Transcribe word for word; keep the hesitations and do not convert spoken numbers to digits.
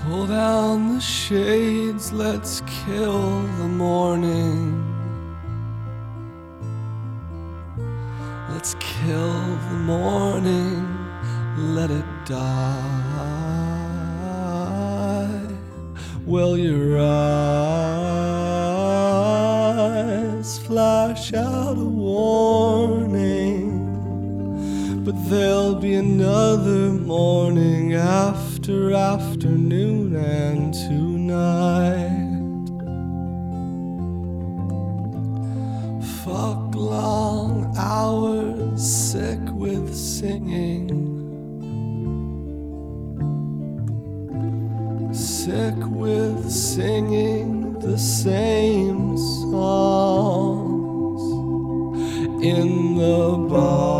Pull down the shades, let's kill the morning. Let's kill the morning, let it die. Will your eyes flash out a warning? But there'll be another morning after afternoon and tonight. Fuck long hours, sick with singing. Sick with singing the same songs in the bar.